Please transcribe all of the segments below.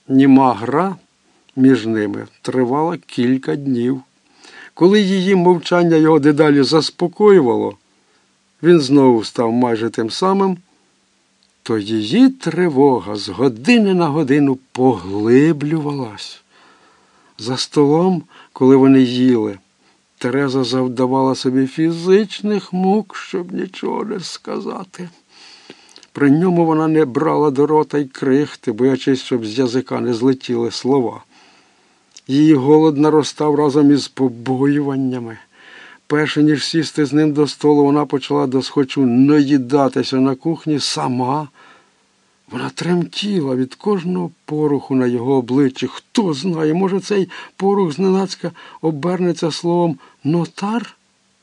Німа гра між ними тривала кілька днів. Коли її мовчання його дедалі заспокоювало, він знову став майже тим самим, то її тривога з години на годину поглиблювалась. За столом, коли вони їли, Тереза завдавала собі фізичних мук, щоб нічого не сказати. При ньому вона не брала до рота й крихти, боячись, щоб з язика не злетіли слова. Її голод наростав разом із побоюваннями. Перше, ніж сісти з ним до столу, вона почала досхочу наїдатися на кухні сама. Вона тремтіла від кожного поруху на його обличчі. Хто знає, може, цей порух зненацька обернеться словом «нотар»?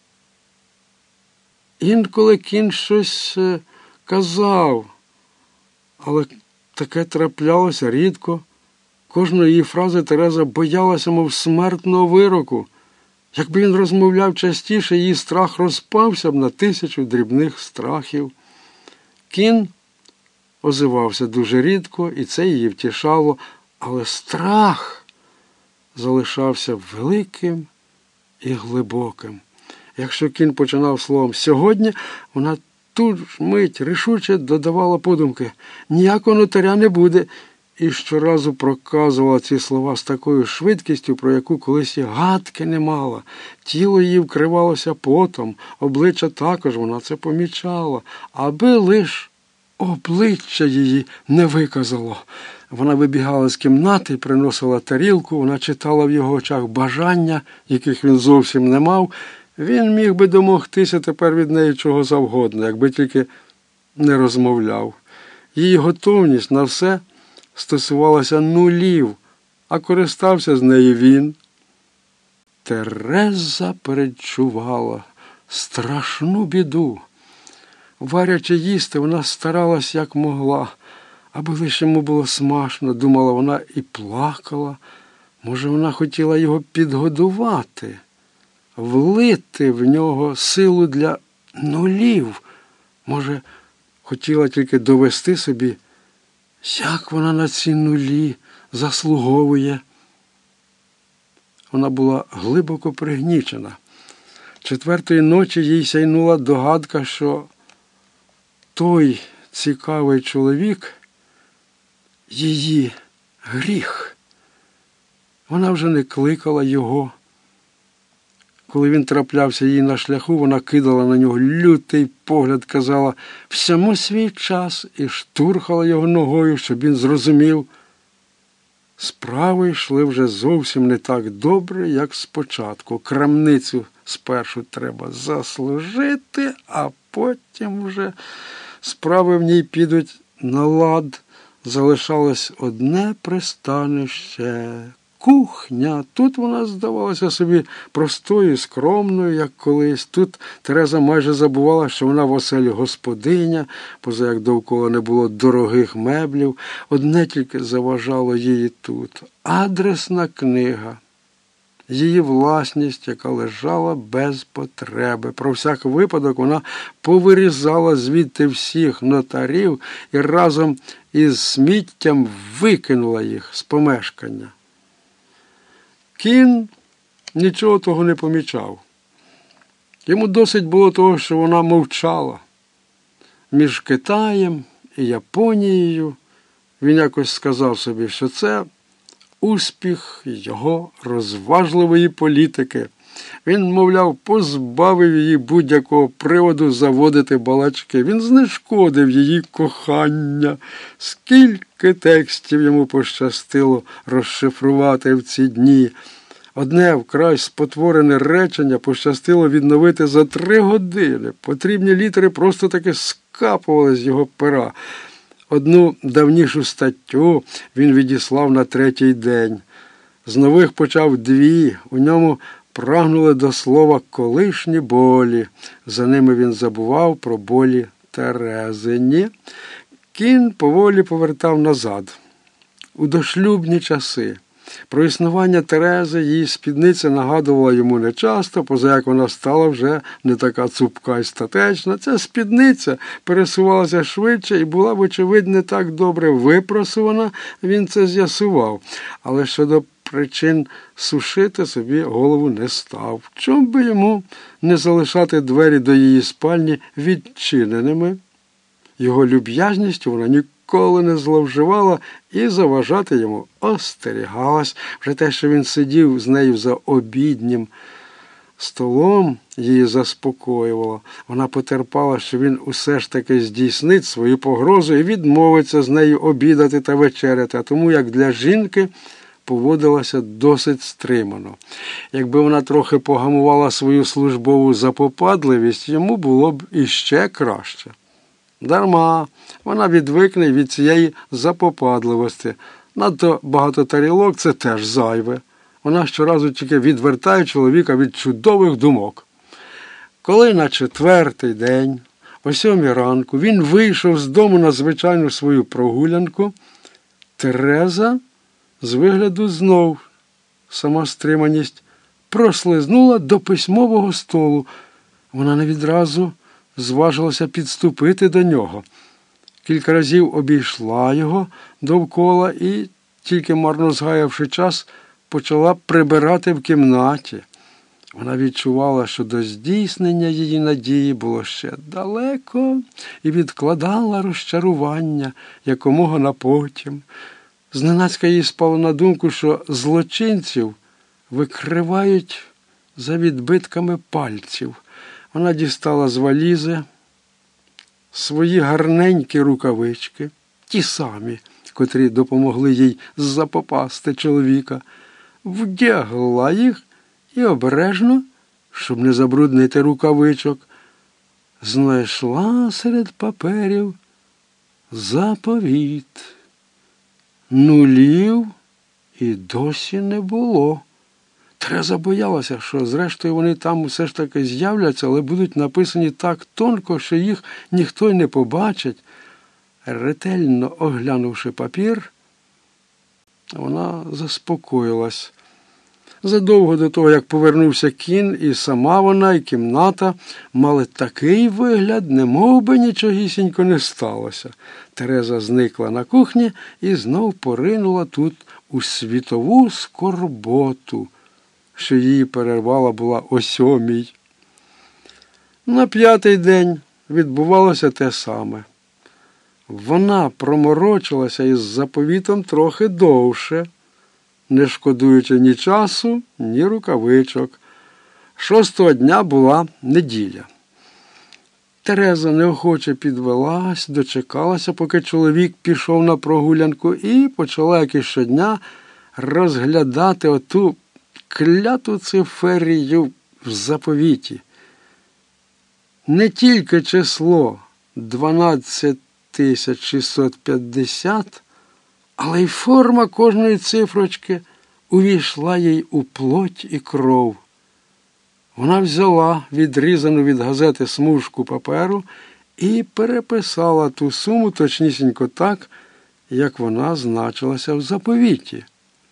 Інколи кінь щось казав, але таке траплялося рідко. Кожної її фрази Тереза боялася, мов смертного вироку. Якби він розмовляв частіше, її страх розпався б на 1000 дрібних страхів. Кін озивався дуже рідко, і це її втішало, але страх залишався великим і глибоким. Якщо Кін починав словом «сьогодні», вона тут ж мить рішуче додавала подумки «ніякого нотаря не буде», і щоразу проказувала ці слова з такою швидкістю, про яку колись і гадки не мала. Тіло її вкривалося потом, обличчя також, вона це помічала, аби лиш обличчя її не виказало. Вона вибігала з кімнати і приносила тарілку, вона читала в його очах бажання, яких він зовсім не мав. Він міг би домогтися тепер від неї чого завгодно, якби тільки не розмовляв. Її готовність на все стосувалася нулів, а користався з неї він. Тереза передчувала страшну біду. Варячи їсти, вона старалась як могла, аби лише йому було смачно, думала вона, і плакала. Може, вона хотіла його підгодувати, влити в нього силу для нулів. Може, хотіла тільки довести собі, як вона на ці нулі заслуговує. Вона була глибоко пригнічена. 4-ї ночі їй сяйнула догадка, що той цікавий чоловік – її гріх. Вона вже не кликала його. Коли він траплявся їй на шляху, вона кидала на нього лютий погляд, казала «всьому свій час» і штурхала його ногою, щоб він зрозумів. Справи йшли вже зовсім не так добре, як спочатку. Крамницю спершу треба заслужити, а потім вже справи в ній підуть на лад. Залишалось одне пристанище – кухня. Тут вона здавалася собі простою, скромною, як колись. Тут Тереза майже забувала, що вона в оселі господиня, поза як довкола не було дорогих меблів. Одне тільки заважало її тут – адресна книга. Її власність, яка лежала без потреби. Про всяк випадок вона повирізала звідти всіх нотарів і разом із сміттям викинула їх з помешкання. Кін нічого того не помічав. Йому досить було того, що вона мовчала. Між Китаєм і Японією він якось сказав собі, що це успіх його розважливої політики. Він, мовляв, позбавив її будь-якого приводу заводити балачки. Він знешкодив її кохання. Скільки текстів йому пощастило розшифрувати в ці дні. Одне вкрай спотворене речення пощастило відновити за 3 години. Потрібні літери просто таки скапували з його пера. Одну давнішу статтю він відіслав на 3-й день. З нових почав 2. У ньому прагнули до слова «колишні болі». За ними він забував про болі Терезині. Кін поволі повертав назад. У дошлюбні часи, Про існування Терези її спідниця нагадувала йому нечасто, поза як вона стала вже не така цупка і статечна. Ця спідниця пересувалася швидше і була, вочевидь, не так добре випросувана, він це з'ясував. Але щодо причин сушити собі голову не став. Чом би йому не залишати двері до її спальні відчиненими? Його люб'язністю вона ніколи не зловживала і заважати йому остерігалась. Вже те, що він сидів з нею за обіднім столом, її заспокоювало. Вона потерпала, що він усе ж таки здійснить свою погрозу і відмовиться з нею обідати та вечеряти, а тому, як для жінки, поводилася досить стримано. Якби вона трохи погамувала свою службову запопадливість, йому було б іще краще. Дарма, вона відвикне від цієї запопадливості. Надто багато тарілок – це теж зайве. Вона щоразу тільки відвертає чоловіка від чудових думок. Коли на 4-й день, о 7-й ранку, він вийшов з дому на звичайну свою прогулянку, Тереза з вигляду знов сама стриманість прослизнула до письмового столу. Вона не відразу зважилася підступити до нього. Кілька разів обійшла його довкола і, тільки марно згаявши час, почала прибирати в кімнаті. Вона відчувала, що до здійснення її надії було ще далеко і відкладала розчарування якомога на потім. Зненацька їй спало на думку, що злочинців викривають за відбитками пальців. Вона дістала з валізи свої гарненькі рукавички, ті самі, котрі допомогли їй запопасти чоловіка, вдягла їх і обережно, щоб не забруднити рукавичок, знайшла серед паперів заповіт. Нулів і досі не було. Тереза боялася, що зрештою вони там все ж таки з'являться, але будуть написані так тонко, що їх ніхто й не побачить. Ретельно оглянувши папір, вона заспокоїлась. Задовго до того, як повернувся кін, і сама вона, і кімната мали такий вигляд, немов би нічогісінько не сталося. Тереза зникла на кухні і знов поринула тут у світову скорботу, що її перервала була о 7-й. На 5-й день відбувалося те саме. Вона проморочилася із заповітом трохи довше, не шкодуючи ні часу, ні рукавичок. 6-го дня була неділя. Тереза неохоче підвелась, дочекалася, поки чоловік пішов на прогулянку, і почала, як і щодня, розглядати оту кляту циферію в заповіті. Не тільки число 12650, але й форма кожної цифрочки увійшла їй у плоть і кров. Вона взяла відрізану від газети смужку паперу і переписала ту суму точнісінько так, як вона значилася в заповіті.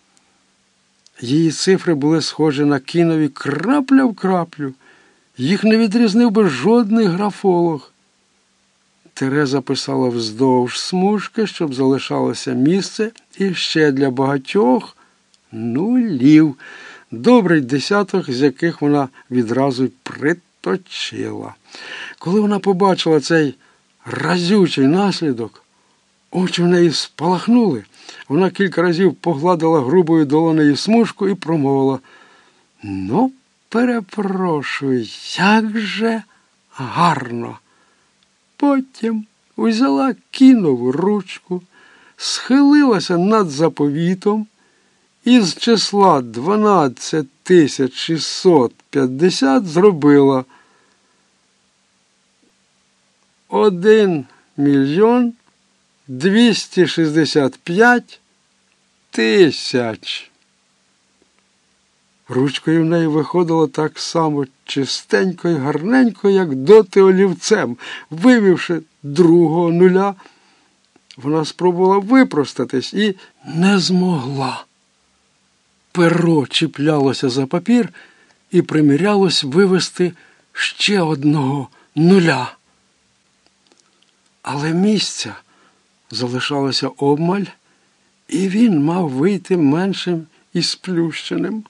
Її цифри були схожі на кінові крапля в краплю. Їх не відрізнив би жодний графолог. Тереза писала вздовж смужки, щоб залишалося місце, і ще для багатьох нулів. Добрий десяток, з яких вона відразу й приточила. Коли вона побачила цей разючий наслідок, очі в неї спалахнули. Вона кілька разів погладила грубою долонею смужку і промовила: «Ну, перепрошую, як же гарно!» Потім узяла кінову ручку, схилилася над заповітом і з числа 12650 зробила 1 265 000. Ручкою в неї виходило так само чистенько і гарненько, як доти олівцем. Вивівши другого нуля, вона спробувала випростатись і не змогла. перо чіплялося за папір і примірялось вивести ще одного нуля. Але місця залишалося обмаль, і він мав вийти меншим і сплющеним.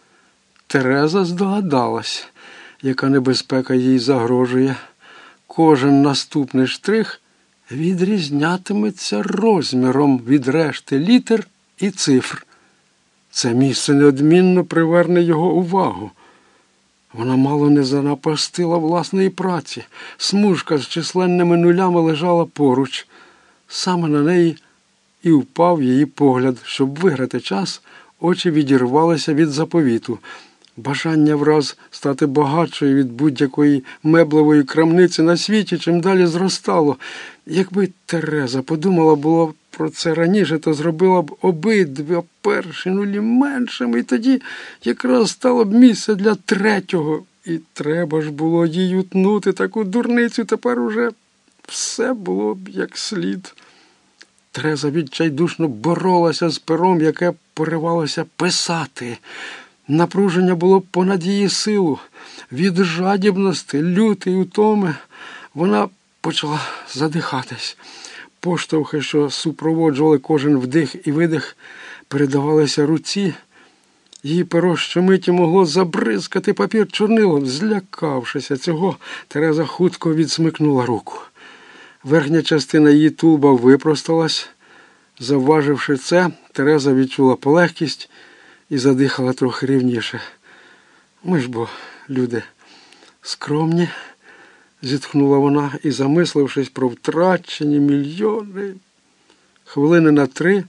Тереза здогадалась, яка небезпека їй загрожує. Кожен наступний штрих відрізнятиметься розміром від решти літер і цифр. Це місце неодмінно приверне його увагу. Вона мало не занапастила власної праці. Смужка з численними нулями лежала поруч. Саме на неї і впав її погляд. Щоб виграти час, очі відірвалися від заповіту. Бажання враз стати багатшою від будь-якої меблевої крамниці на світі чим далі зростало. Якби Тереза подумала було про це раніше, то зробила б обидва перші нулі меншими, і тоді якраз стало б місце для третього. І треба ж було їй утнути таку дурницю, тепер уже все було б як слід. Тереза відчайдушно боролася з пером, яке поривалося писати. Напруження було понад її силу. Від жадібності, лютої утоми вона почала задихатись. Поштовхи, що супроводжували кожен вдих і видих, передавалися руці. Її перо щомиті могло забризкати папір чорнилом. Злякавшися цього, Тереза хутко відсмикнула руку. Верхня частина її тулуба випросталась. Завваживши це, Тереза відчула полегкість і задихала трохи рівніше. Ми ж бо, люди, скромні, зітхнула вона і, замислившись про втрачені мільйони, хвилини на 3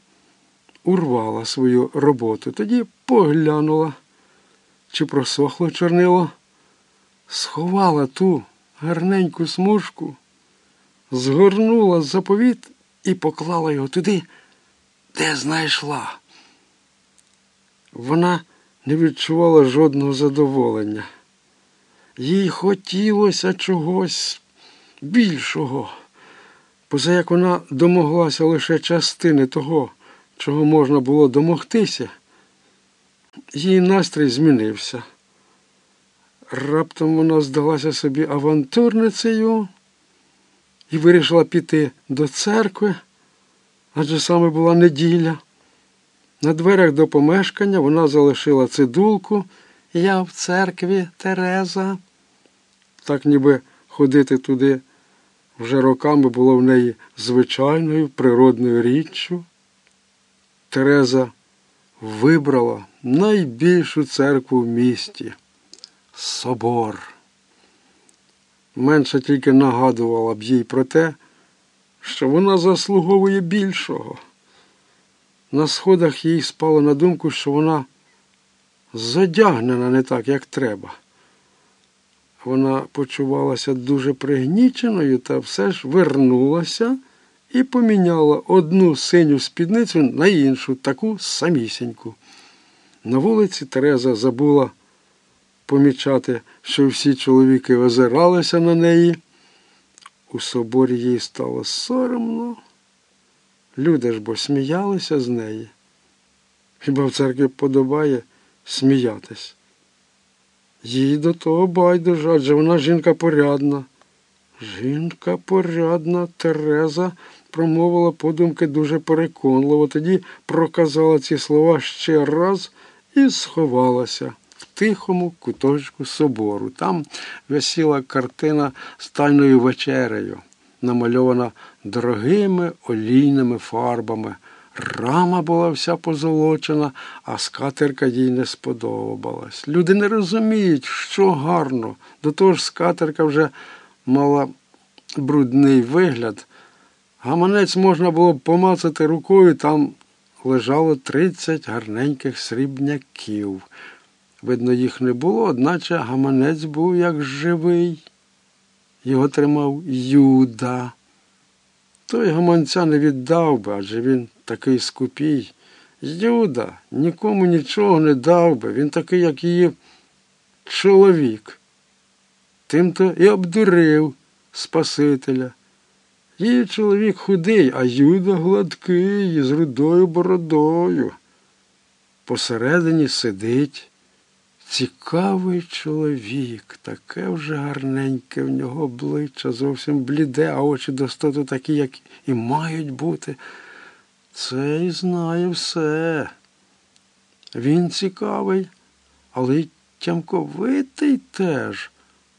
урвала свою роботу. Тоді поглянула, чи просохло чорнило, сховала ту гарненьку смужку, згорнула заповіт і поклала його туди, де знайшла. Вона не відчувала жодного задоволення. Їй хотілося чогось більшого, поза як вона домоглася лише частини того, чого можна було домогтися. Її настрій змінився. Раптом вона здалася собі авантюрницею і вирішила піти до церкви, адже саме була неділя. На дверях до помешкання вона залишила цидулку «Я в церкві, Тереза». Так ніби ходити туди вже роками було в неї звичайною природною річчю. Тереза вибрала найбільшу церкву в місті – собор. Менше тільки нагадувала б їй про те, що вона заслуговує більшого. На сходах їй спало на думку, що вона зодягнена не так, як треба. Вона почувалася дуже пригніченою, та все ж вернулася і поміняла одну синю спідницю на іншу, таку самісіньку. На вулиці Тереза забула помічати, що всі чоловіки озиралися на неї. У соборі їй стало соромно. Люди ж бо сміялися з неї. Хіба в церкві подобає сміятись? Їй до того байдуже, адже вона жінка порядна. Жінка порядна, Тереза промовила подумки дуже переконливо, тоді проказала ці слова ще раз і сховалася в тихому куточку собору. Там висіла картина з Тайною вечерею, намальована дорогими олійними фарбами. Рама була вся позолочена, а скатерка їй не сподобалась. Люди не розуміють, що гарно. До того ж скатерка вже мала брудний вигляд. Гаманець можна було б помацати рукою, там лежало 30 гарненьких срібняків. Видно, їх не було, одначе гаманець був як живий. Його тримав Юда. Той гаманця не віддав би, адже він такий скупій. Юда нікому нічого не дав би, він такий, як її чоловік. Тим-то і обдурив Спасителя. Її чоловік худий, а Юда гладкий, з рудою бородою. посередині сидить цікавий чоловік, таке вже гарненьке в нього обличчя, зовсім бліде, а очі достоту такі, як і мають бути. Цей знає все. Він цікавий, але й тямковитий теж.